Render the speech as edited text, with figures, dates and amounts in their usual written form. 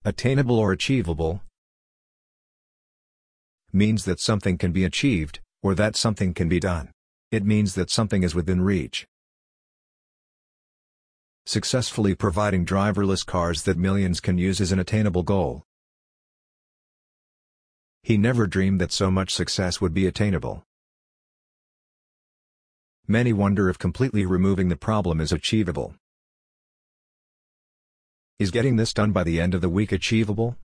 Attainable or achievable means that something can be achieved, or that something can be done. It means that something is within reach. Successfully providing driverless cars that millions can use is an attainable goal. He never dreamed that so much success would be attainable. Many wonder if completely removing the problem is achievable. Is getting this done by the end of the week achievable?